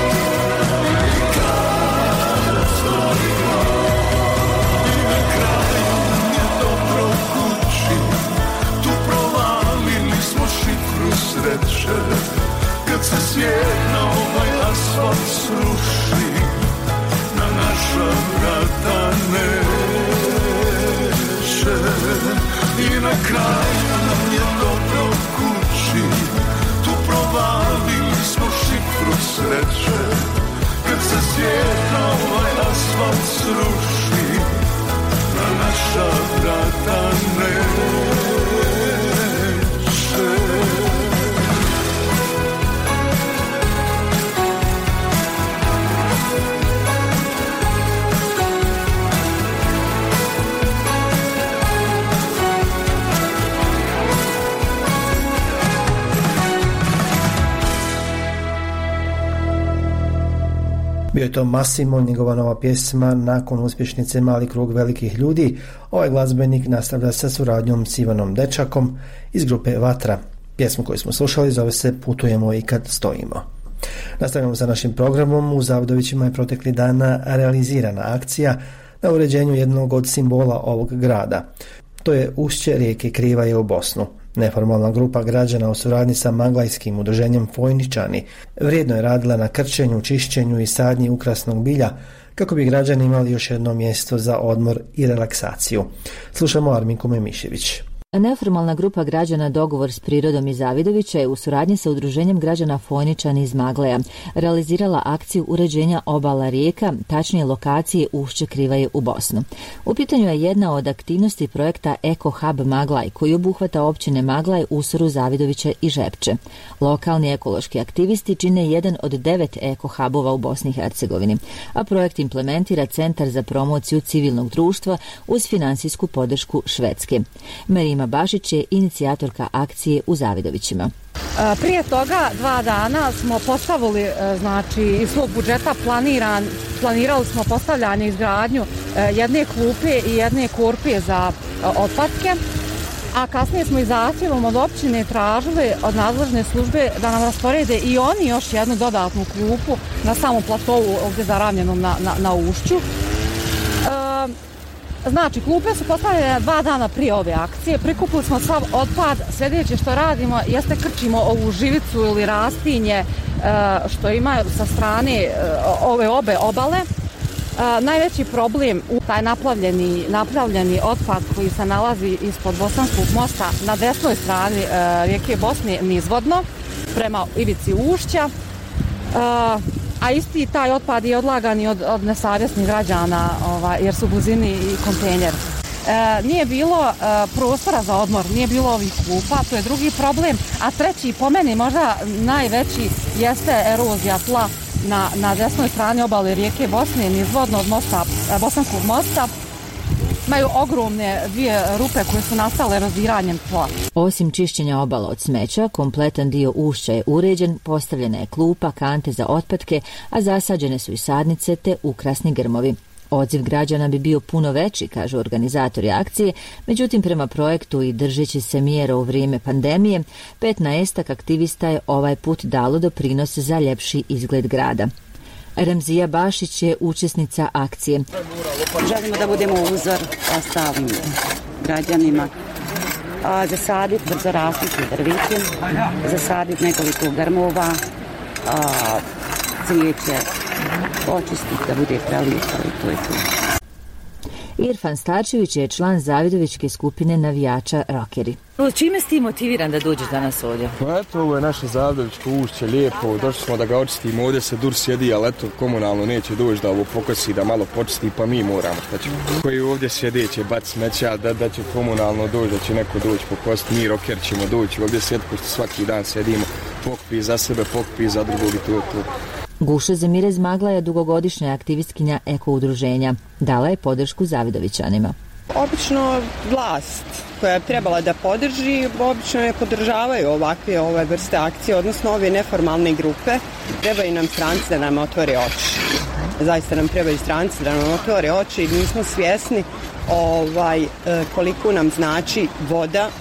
Sreće, kad se sjena ovaj asfalt sruši, na naša vrata neće. I na kraju nam je dobro kući, tu provalili smo šifru sreće. Kad se sjena ovaj asfalt sruši, na naša vrata neće. Bio je to Massimo, njegova nova pjesma nakon uspješnice Mali krug velikih ljudi. Ovaj glazbenik nastavlja sa suradnjom s Ivanom Dečakom iz grupe Vatra. Pjesmu koju smo slušali zove se Putujemo i kad stojimo. Nastavljamo sa našim programom. U Zavidovićima je protekli dana realizirana akcija na uređenju jednog od simbola ovog grada. To je ušće rijeke Krivaje u Bosnu. Neformalna grupa građana u suradnji sa Maglajskim udruženjem Fojničani vrijedno je radila na krčenju, čišćenju i sadnji ukrasnog bilja kako bi građani imali još jedno mjesto za odmor i relaksaciju. Slušamo Arminku Memišević. Neformalna grupa građana Dogovor s prirodom iz Zavidovića je u suradnji sa udruženjem građana Fojničani iz Magleja realizirala akciju uređenja obala rijeka, tačnije lokacije ušće Krivaje u Bosnu. U pitanju je jedna od aktivnosti projekta Eko Hub Maglaj, koji obuhvata općine Maglaj, Usoru, Zavidoviće i Žepče. Lokalni ekološki aktivisti čine jedan od devet eko hubova u Bosni i Hercegovini, a projekt implementira Centar za promociju civilnog društva uz financijsku podršku Švedske. Merima Bašić je inicijatorka akcije u Zavidovićima. Prije toga dva dana smo postavili, znači iz svog budžeta planiran, planirali smo postavljanje i izgradnju jedne klupe i jedne korpije za otpadke, a kasnije smo i zahtjevom od općine tražili od nadležne službe da nam rasporede i oni još jednu dodatnu klupu na samom platovu ovdje zaravljenom na, na, na ušću. E, Znači, klupe su postavljene dva dana prije ove akcije, prikupili smo sav otpad, sljedeće što radimo jeste krčimo ovu živicu ili rastinje što ima sa strane ove obe obale. Najveći problem u taj naplavljeni, naplavljeni otpad koji se nalazi ispod Bosanskog mosta na desnoj strani rijeke Bosne nizvodno prema ivici ušća. a isti taj otpad je odlagan i od, od nesavjesnih građana ovaj, jer su u blizini i kontejner. E, nije bilo e, prostora za odmor, nije bilo ovih klupa, to je drugi problem, a treći po meni možda najveći jeste erozija tla na, na desnoj strani obale rijeke Bosne, nizvodno od mosta, Bosanskog mosta. Imaju ogromne dvije rupe koje su nastale eroziranjem tla. Osim čišćenja obala od smeća, kompletan dio ušća je uređen, postavljena je klupa, kante za otpadke, a zasađene su i sadnice te ukrasni grmovi. Odziv građana bi bio puno veći, kažu organizatori akcije, međutim prema projektu i držeći se mjera u vrijeme pandemije, petnaestak aktivista je ovaj put dalo doprinos za ljepši izgled grada. Ramzija Bašić je učesnica akcije. Želimo da budemo uzor ostalim građanima. A, zasaditi brzorastuće drviće, zasaditi nekoliko grmova, a, cvijeće, očistiti da bude prelijepo i to je to. Irfan Starčević je član Zavidovićke skupine navijača Rokeri. Čime si ti motiviran da dođeš danas ovdje? Pa eto, ovo je naše Zavidovićko ušće, lijepo, došli smo da ga očistimo, ovdje se dur sjedi, ali eto, komunalno neće doći da ovo pokosi, da malo počisti, pa mi moramo, šta ćemo. Koji ovdje sjede će bac smeća, da, da će komunalno doći, da će neko doći pokositi, mi Roker ćemo doći, ovdje sjedi, pošto svaki dan sjedimo, pokpi za sebe, pokpi za drugog i to je to. Guša Zemirez Magla je dugogodišnja aktivistkinja eko udruženja. Dala je podršku Zavidovićanima. Obično vlast koja je trebala da podrži, obično ne podržavaju ovakve ove vrste akcije, odnosno ove neformalne grupe. Trebaju nam stranci da nam otvore oči. Zaista nam trebaju stranci da nam otvore oči i nismo svjesni ovaj, koliko nam znači voda,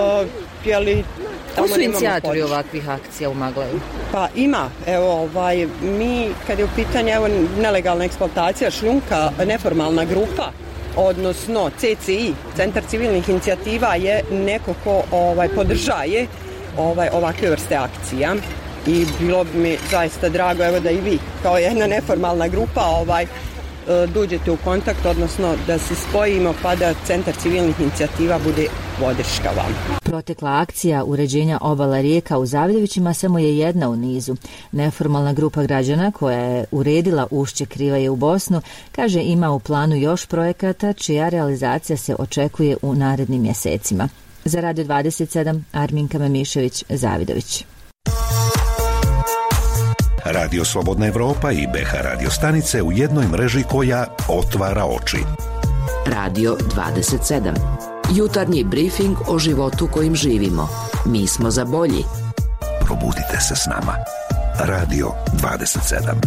jeli. Ko su inicijatori ovakvih akcija u Maglaju? Pa ima, evo ovaj, mi kad je u pitanju evo, nelegalna eksploatacija šljunka, neformalna grupa, odnosno C C I, Centar civilnih inicijativa je neko ko ovaj, podržaje ovaj, ovakve vrste akcija i bilo bi mi zaista drago evo, da i vi kao jedna neformalna grupa ovaj, dođete u kontakt, odnosno da se spojimo pa da Centar civilnih inicijativa bude podrška vam. Protekla akcija uređenja obala rijeka u Zavidovićima samo je jedna u nizu. Neformalna grupa građana koja je uredila ušće Krivaje u Bosnu kaže ima u planu još projekata čija realizacija se očekuje u narednim mjesecima. Za Radio dvadeset sedam, Arminka Mamišević, Zavidović. Radio Slobodna Evropa i B H radio stanice u jednoj mreži koja otvara oči. Radio dvadeset sedam. Jutarnji brifing o životu kojim živimo. Mi smo za bolji. Probudite se s nama. Radio dvadeset sedam.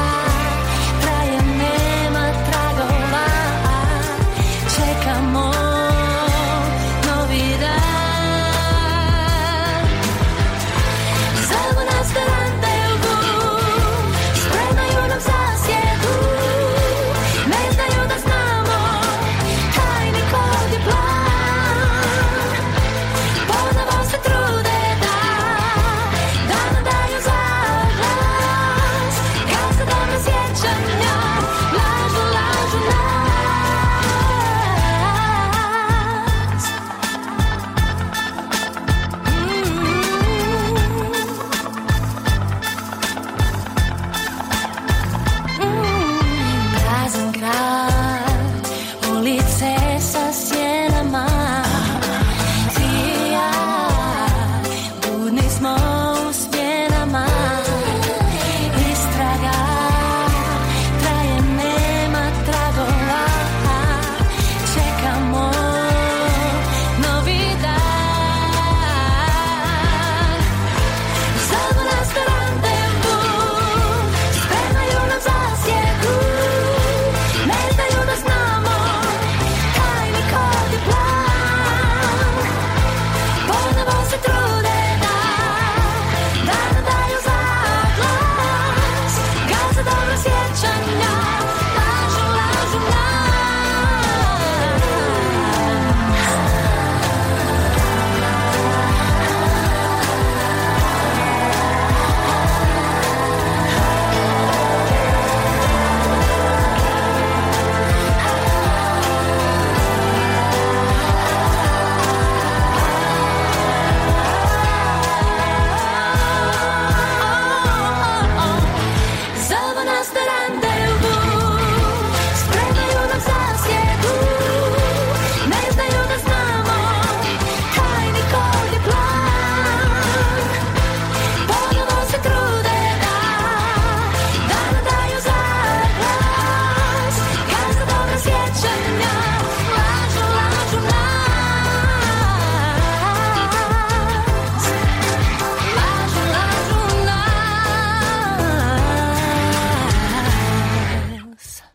Čekamo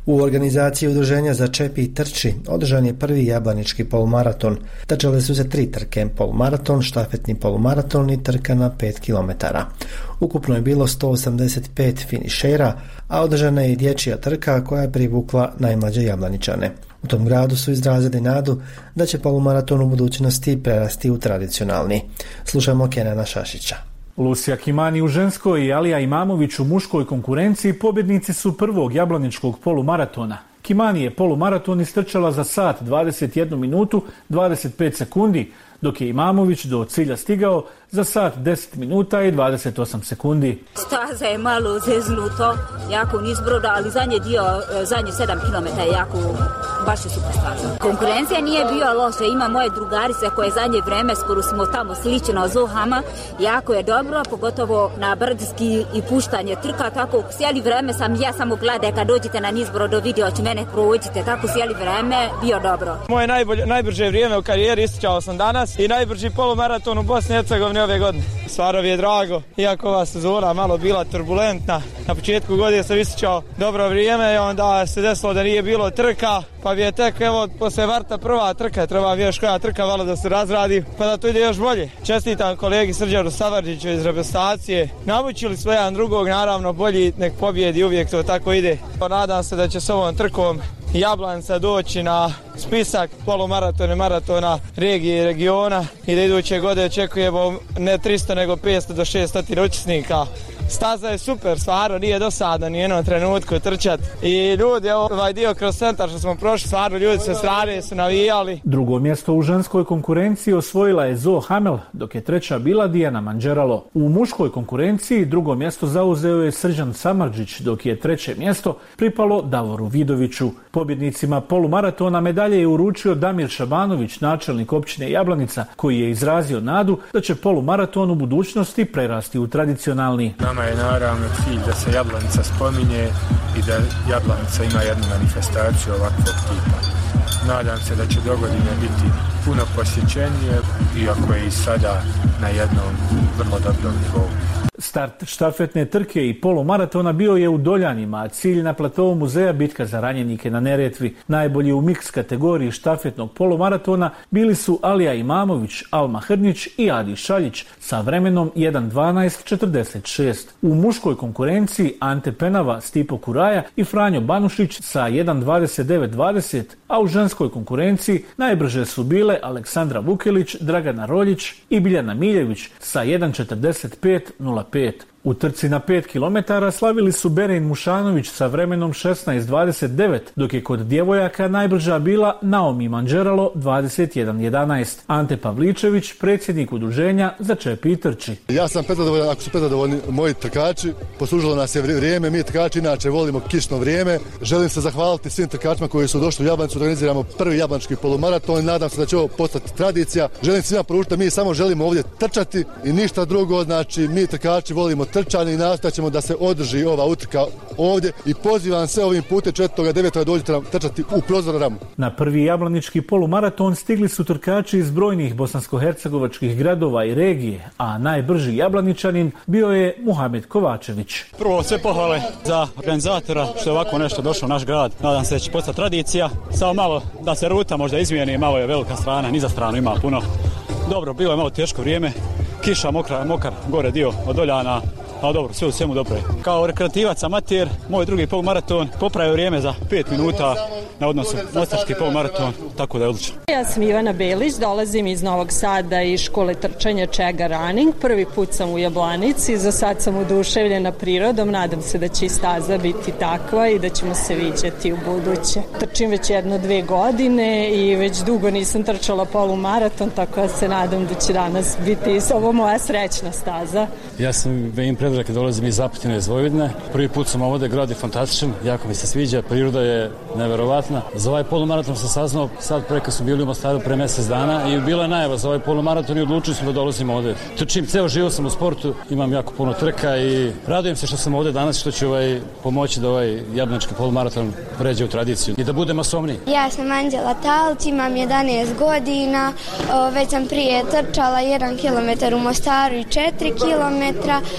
U organizaciji Udruženja za Čepi i trči održan je prvi jablanički polumaraton. Trčale su se tri trke, polumaraton, štafetni polumaraton i trka na pet kilometara. Ukupno je bilo sto osamdeset pet finišera, a održana je i dječja trka koja je privukla najmlađe jablaničane. U tom gradu su izrazili nadu da će polumaraton u budućnosti prerasti u tradicionalni. Slušamo Kenana Šašića. Lucija Kimani u ženskoj i Alija Imamović u muškoj konkurenciji pobjednici su prvog jablaničkog polumaratona. Kimani je polumaraton istrčala za sat dvadeset jednu minutu dvadeset pet sekundi, dok je Imamović do cilja stigao za sat deset minuta i dvadeset osam sekundi. Staza je malo zeznuto, jako nizbroda, ali zadnji dio, zadnji sedam kilometara je jako, baš je super staza. Konkurencija nije bio loša, ima moje drugarice koje zadnje vreme, skoro smo tamo slično Zohama, jako je dobro, pogotovo na brdski i puštanje trka, tako cijeli vreme sam, ja samo gleda kad dođete na nizbrodo vidio će mene provodite, tako cijeli vreme bio dobro. Moje najbolje, najbrže vrijeme u karijeri ističao sam danas i najbrži polumaraton u Bosni i Hercegovini ove godine. Stvarno mi je drago, iako ova sezona malo bila turbulentna. Na početku godine sam ističao dobro vrijeme i onda se desilo da nije bilo trka, pa bi je tek evo posle Varta prva trka, treba još koja trka malo da se razradi, pa da to ide još bolje. Čestitam kolegi Srđanu Savarđiću iz reprezentacije. Navučili smo jedan drugog, naravno bolji nek pobjedi, uvijek to tako ide. Nadam se da će s ovom trkom Jablanica doći na spisak polumaratona i maratona regije i regiona i da iduće godine očekujemo ne tristo nego petsto do šesto učesnika. Staza je super, stvarno nije dosadno ni jednom trenutku trčat i ljudi, ovaj dio kroz centar što smo prošli, stvarno ljudi sa strane su navijali. Drugo mjesto u ženskoj konkurenciji osvojila je Zo Hamel, dok je treća bila Dijana Manđeralo. U muškoj konkurenciji drugo mjesto zauzeo je Srđan Samardžić, dok je treće mjesto pripalo Davoru Vidoviću. Pobjednicima polumaratona medalje je uručio Damir Šabanović, načelnik općine Jablanica, koji je izrazio nadu da će polumaraton u budućnosti prerasti u tradicionalni. Nama je naravno cilj da se Jablanica spominje i da Jablanica ima jednu manifestaciju ovakvog tipa. Nadam se da će dogodine biti puno posjećenije, iako je i sada na jednom vrlo dobrom nivou. Start štafetne trke i polumaratona bio je u Doljanima, a cilj na platovu muzeja bitka za ranjenike na Neretvi. Najbolji u miks kategoriji štafetnog polumaratona bili su Alija Imamović, Alma Hrnić i Adi Šaljić sa vremenom jedan dvanaest četrdeset šest. U muškoj konkurenciji Ante Penava, Stipo Kuraja i Franjo Banušić sa jedan dvadeset devet dvadeset, a u ženskoj konkurenciji najbrže su bile Aleksandra Vukelić, Dragana Roljić i Biljana Miljević sa jedan četrdeset pet nula pet. U trci na pet kilometara slavili su Berin Mušanović sa vremenom šesnaest dvadeset devet, dok je kod djevojaka najbrža bila Naomi Manđeralo dvadeset jedan jedanaest. Ante Pavličević, predsjednik udruženja za Čepi i trči. Ja sam prezadovoljan ako su prezadovoljni moji trkači. Poslužilo nas je vrijeme, mi trkači inače volimo kišno vrijeme. Želim se zahvaliti svim trkačima koji su došli u Jablanicu, organiziramo prvi jablanički polumaraton i nadam se da će ovo postati tradicija. Želim svima poručiti da mi samo želimo ovdje trčati i ništa drugo, znači mi trkači volimo trčanje i nastaćemo da se održi ova utrka ovdje i pozivam sve ovim putem četvrtog devetog da dođete nam trčati u Prozor Ramu. Na prvi jablanički polumaraton stigli su trkači iz brojnih bosansko-hercegovačkih gradova i regije, a najbrži jablaničanin bio je Muhamed Kovačević. Prvo sve pohvale za organizatora što je ovako nešto došlo u naš grad. Nadam se da će postati tradicija. Samo malo da se ruta možda izmijeni, malo je velika strana, niza stranu ima puno. Dobro, bilo je malo teško vrijeme. Kiša, mokra, mokar, gore dio od Doljana, ali dobro, sve u svemu dobro je. Kao rekreativac amater, moj drugi polumaraton popravio vrijeme za pet minuta na odnosu mostarski polumaraton, tako da je odlično. Ja sam Ivana Belić, dolazim iz Novog Sada i škole trčanja Čega Running. Prvi put sam u Jablanici, za sad sam oduševljena prirodom, nadam se da će i staza biti takva i da ćemo se viđati u buduće. Trčim već jedno dve godine i već dugo nisam trčala polumaraton, tako da se nadam da će danas biti ovo moja srećna staza. Ja sam Vejin Predrag, dolazim iz Zapatine iz Vojvodine. Prvi put sam ovdje, grad je fantastičan, jako mi se sviđa, priroda je neverovatna. Za ovaj polumaraton sam saznao sad preka su bili u Mostaru pre mjesec dana i bila je najava za ovaj polumaraton i odlučili smo da dolazimo ovdje. Trčim, ceo život sam u sportu, imam jako puno trka i radujem se što sam ovdje danas, što će ovaj pomoći da ovaj jablanički polumaraton pređe u tradiciju i da bude masovniji. Ja sam Anđela Talić, imam jedanaest godina, već sam prije trčala jedan kilometar u Mostaru i četiri kilometra. Ja i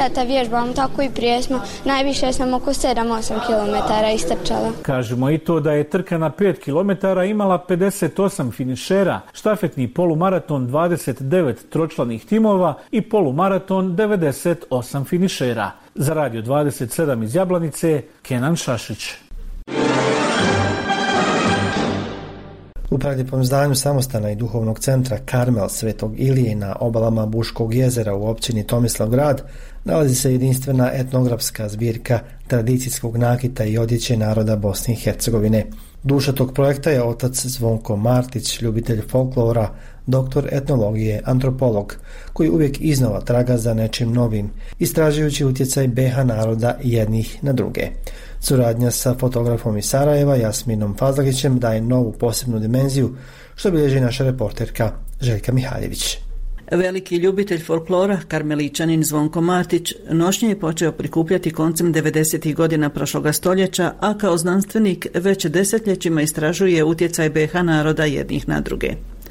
sata vježbam, tako i prije smo. Najviše sam oko sedam osam kilometara istrčala. Kažemo i to da je trka na pet kilometara imala pedeset osam finišera, štafetni polumaraton dvadeset devet tročlanih timova i polumaraton devedeset osam finišera. Za Radio dvadeset sedam iz Jablanice, Kenan Šašić. U praljepom zdanju samostana i duhovnog centra Karmel Svetog Ilije na obalama Buškog jezera u općini Tomislavgrad nalazi se jedinstvena etnografska zbirka tradicijskog nakita i odjeće naroda Bosne i Hercegovine. Duša tog projekta je otac Zvonko Martić, ljubitelj folklora, doktor etnologije, antropolog, koji uvijek iznova traga za nečim novim, istražujući utjecaj be ha naroda jednih na druge. Suradnja sa fotografom iz Sarajeva, Jasminom Fazlagićem, daje novu posebnu dimenziju, što bilježi naša reporterka Željka Mihaljević. Veliki ljubitelj folklora, karmeličanin Zvonko Martić, nošnje je počeo prikupljati koncem devedesetih godina prošloga stoljeća, a kao znanstvenik već desetljećima istražuje utjecaj be ha naroda jednih na druge.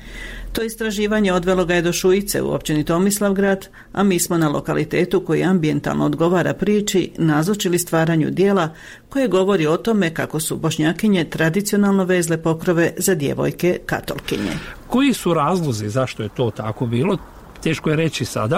To istraživanje odvelo ga je do Šujice u općini Tomislavgrad, a mi smo na lokalitetu koji ambijentalno odgovara priči nazočili stvaranju dijela koje govori o tome kako su Bošnjakinje tradicionalno vezle pokrove za djevojke katolkinje. Koji su razlozi zašto je to tako bilo? Teško je reći sada.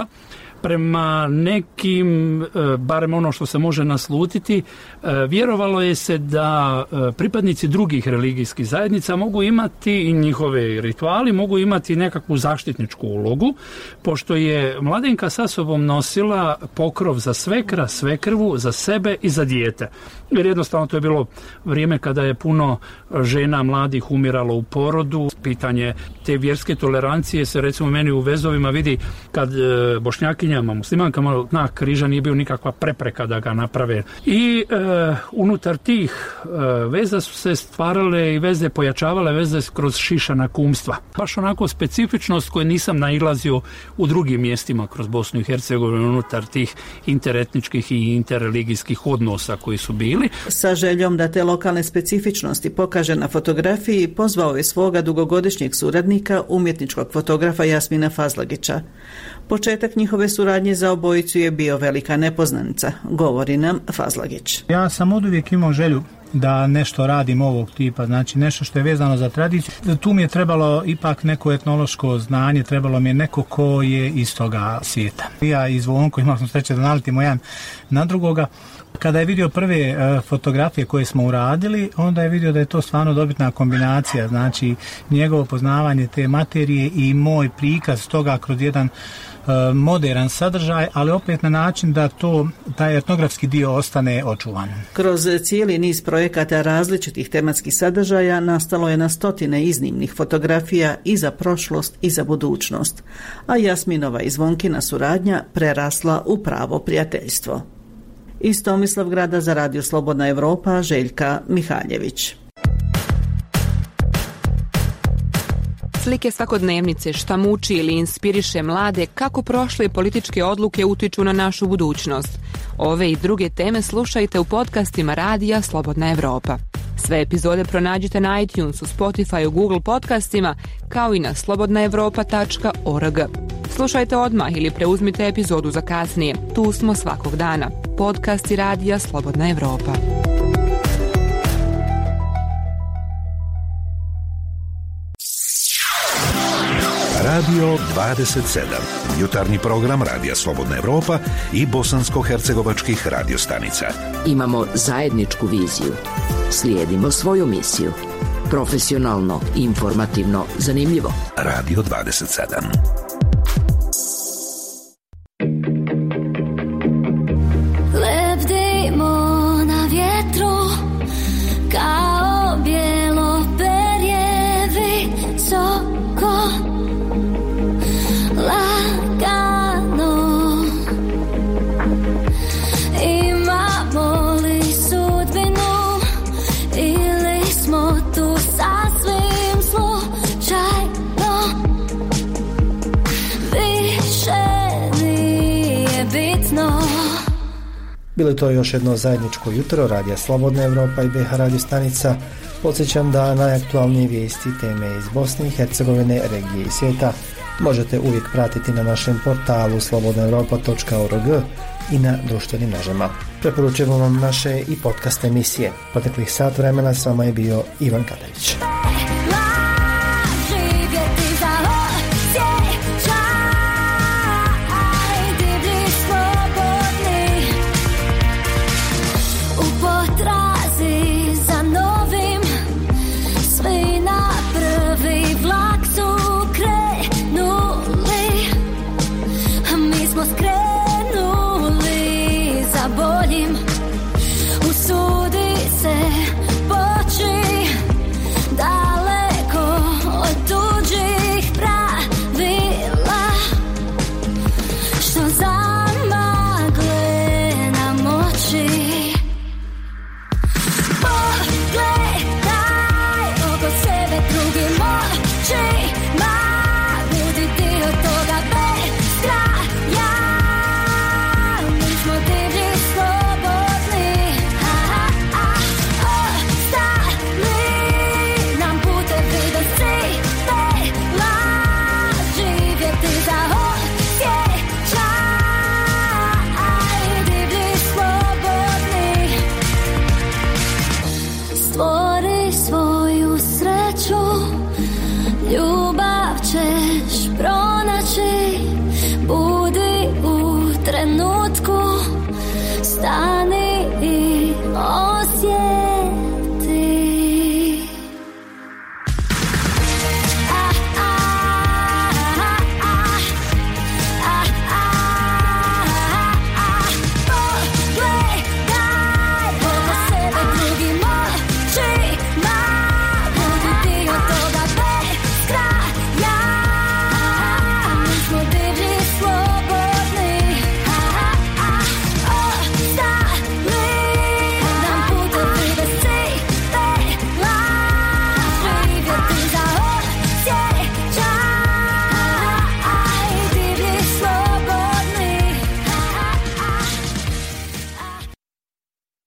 Prema nekim, barem ono što se može naslutiti, vjerovalo je se da pripadnici drugih religijskih zajednica mogu imati i njihove rituali, mogu imati nekakvu zaštitničku ulogu, pošto je mladenka sa sobom nosila pokrov za svekra, svekrvu, za sebe i za dijete. Jer jednostavno to je bilo vrijeme kada je puno žena mladih umiralo u porodu. Pitanje te vjerske tolerancije se recimo meni u vezovima vidi kad Bošnjakinjama, muslimankama znak križa nije bio nikakva prepreka da ga naprave. I e, unutar tih e, veza su se stvarale i veze pojačavale veze kroz šišana kumstva. Baš onako specifičnost koju nisam nailazio u drugim mjestima kroz Bosnu i Hercegovinu unutar tih interetničkih i interreligijskih odnosa koji su bili. Sa željom da te lokalne specifičnosti pokaže na fotografiji, pozvao je svoga dugogodišnjeg suradnika, umjetničkog fotografa Jasmina Fazlagića. Početak njihove suradnje za obojicu je bio velika nepoznanica, govori nam Fazlagić. Ja sam oduvijek imao želju da nešto radim ovog tipa, znači nešto što je vezano za tradiciju. Tu mi je trebalo ipak neko etnološko znanje, trebalo mi je neko ko je iz toga svijeta. Ja i Zvonko imao sam sreće da nalitimo jedan na drugoga. Kada je vidio prve uh, fotografije koje smo uradili, onda je vidio da je to stvarno dobitna kombinacija, znači njegovo poznavanje te materije i moj prikaz toga kroz jedan uh, modern sadržaj, ali opet na način da to, taj etnografski dio ostane očuvan. Kroz cijeli niz projekata različitih tematskih sadržaja nastalo je na stotine iznimnih fotografija i za prošlost i za budućnost, a Jasminova i Zvonkina suradnja prerasla u pravo prijateljstvo. Iz Tomislavgrada za Radio Slobodna Evropa, Željka Mihaljević. Slike svakodnevnice, šta muči ili inspiriše mlade, kako prošle političke odluke utiču na našu budućnost. Ove i druge teme slušajte u podcastima Radija Slobodna Evropa. Sve epizode pronađite na iTunesu, Spotifyu, Google podcastima, kao i na slobodna evropa tačka org. Slušajte odmah ili preuzmite epizodu za kasnije. Tu smo svakog dana. Podcasti Radija Slobodna Evropa. Radio dvadeset sedam. Jutarnji program Radija Slobodna Evropa i bosansko-hercegovačkih radiostanica. Imamo zajedničku viziju. Slijedimo svoju misiju. Profesionalno, informativno, zanimljivo. Radio dvadeset sedam. Lebdimo na vjetru kao bijelo perje visoko, lagano. Imamo li sudbinu ili smo tu sasvim slučajno? Više nije bitno. Bilo je to još jedno zajedničko jutro Radija Slobodna Evropa i be ha radio stanica. Podsjećam da najaktualnije vijesti, teme iz Bosne i Hercegovine, regije i svijeta možete uvijek pratiti na našem portalu slobodna evropa tačka org i na društvenim mrežama. Preporučujemo vam naše i podcast emisije. Proteklih sat vremena s vama je bio Ivan Katavić. Stani i